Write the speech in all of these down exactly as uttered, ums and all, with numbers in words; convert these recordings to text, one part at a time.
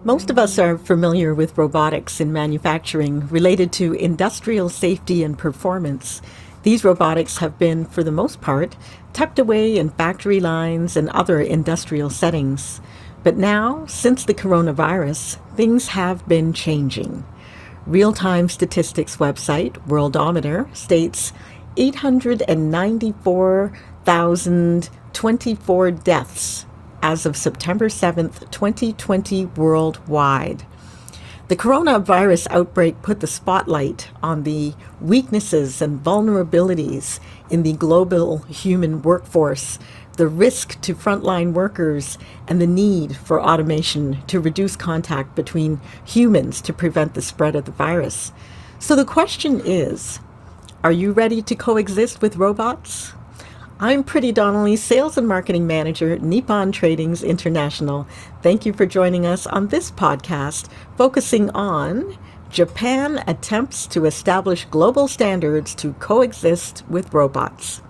Most of us are familiar with robotics in manufacturing related to industrial safety and performance. These robotics have been, for the most part, tucked away in factory lines and other industrial settings. But now, since the coronavirus, things have been changing. Real-time statistics website, Worldometer, states eight hundred ninety-four thousand twenty-four deaths as of September seventh, twenty twenty worldwide. The coronavirus outbreak put the spotlight on the weaknesses and vulnerabilities in the global human workforce, the risk to frontline workers, and the need for automation to reduce contact between humans to prevent the spread of the virus. So the question is, are you ready to coexist with robots? I'm Pretty Donnelly, Sales and Marketing Manager, Nippon Tradings International. Thank you for joining us on this podcast focusing on Japan attempts to establish global standards to coexist with robots.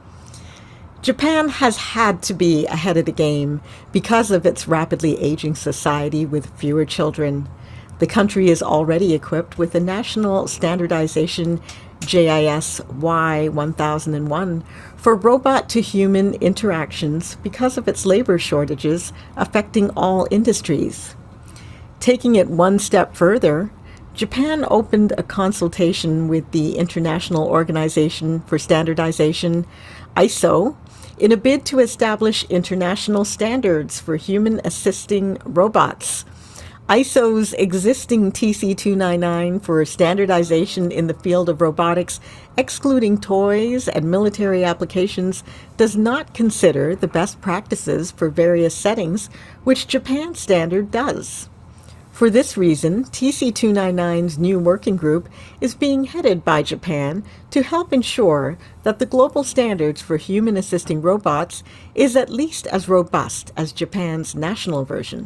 Japan has had to be ahead of the game because of its rapidly aging society with fewer children. The country is already equipped with the National Standardization J I S Y one thousand one for robot-to-human interactions because of its labor shortages affecting all industries. Taking it one step further, Japan opened a consultation with the International Organization for Standardization, I S O, in a bid to establish international standards for human-assisting robots. I S O's existing T C two ninety-nine for standardization in the field of robotics, excluding toys and military applications, does not consider the best practices for various settings, which Japan's standard does. For this reason, T C two ninety-nine's new working group is being headed by Japan to help ensure that the global standards for human-assisting robots is at least as robust as Japan's national version.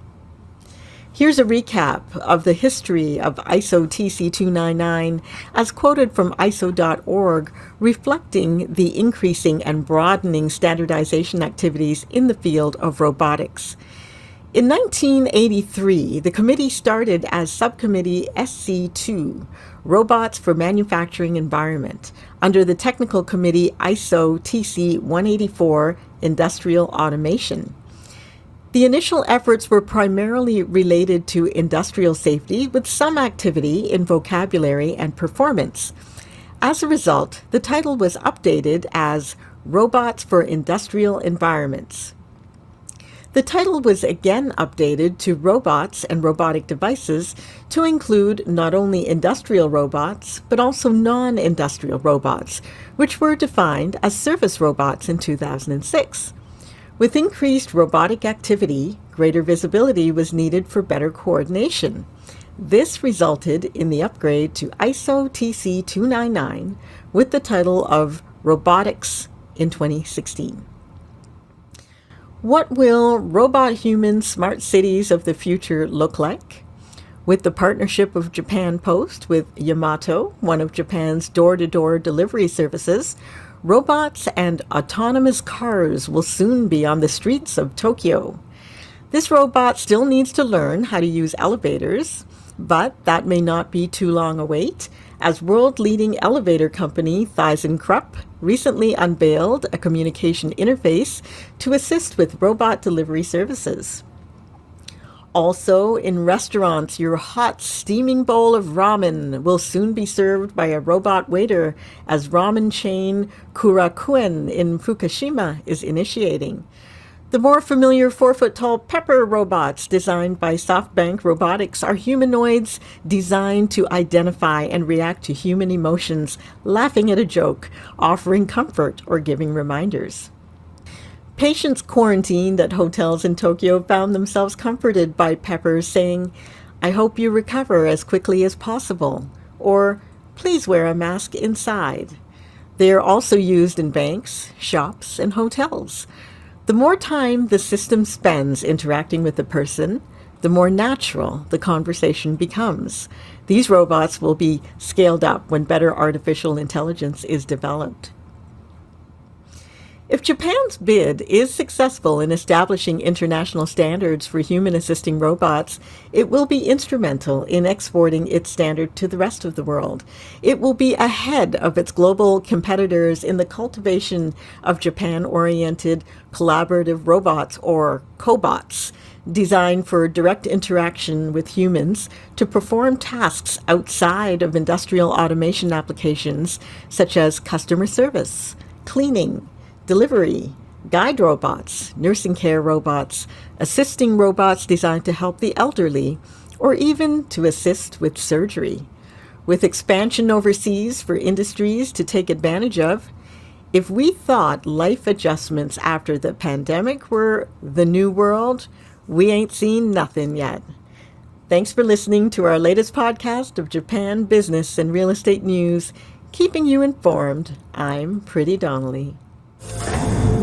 Here's a recap of the history of I S O T C two ninety-nine as quoted from I S O dot org, reflecting the increasing and broadening standardization activities in the field of robotics. In nineteen eighty-three, the committee started as Subcommittee S C two, Robots for Manufacturing Environment, under the Technical Committee I S O T C one eighty-four, Industrial Automation. The initial efforts were primarily related to industrial safety, with some activity in vocabulary and performance. As a result, the title was updated as Robots for Industrial Environments. The title was again updated to Robots and Robotic Devices to include not only industrial robots, but also non-industrial robots, which were defined as service robots in two thousand six. With increased robotic activity, greater visibility was needed for better coordination. This resulted in the upgrade to I S O T C two ninety-nine with the title of Robotics in twenty sixteen. What will robot-human smart cities of the future look like? With the partnership of Japan Post with Yamato, one of Japan's door-to-door delivery services, robots and autonomous cars will soon be on the streets of Tokyo. This robot still needs to learn how to use elevators, but that may not be too long a wait, as world-leading elevator company ThyssenKrupp recently unveiled a communication interface to assist with robot delivery services. Also, in restaurants, your hot, steaming bowl of ramen will soon be served by a robot waiter, as ramen chain Kurakuen in Fukushima is initiating. The more familiar four-foot-tall Pepper robots designed by SoftBank Robotics are humanoids designed to identify and react to human emotions, laughing at a joke, offering comfort, or giving reminders. Patients quarantined at hotels in Tokyo found themselves comforted by Pepper saying, "I hope you recover as quickly as possible," or "Please wear a mask inside." They are also used in banks, shops, and hotels. The more time the system spends interacting with the person, the more natural the conversation becomes. These robots will be scaled up when better artificial intelligence is developed. If Japan's bid is successful in establishing international standards for human-assisting robots, it will be instrumental in exporting its standard to the rest of the world. It will be ahead of its global competitors in the cultivation of Japan-oriented collaborative robots, or cobots, designed for direct interaction with humans to perform tasks outside of industrial automation applications such as customer service, cleaning, delivery, guide robots, nursing care robots, assisting robots designed to help the elderly, or even to assist with surgery. With expansion overseas for industries to take advantage of, if we thought life adjustments after the pandemic were the new world, we ain't seen nothing yet. Thanks for listening to our latest podcast of Japan business and real estate news, keeping you informed. I'm Pretty Donnelly.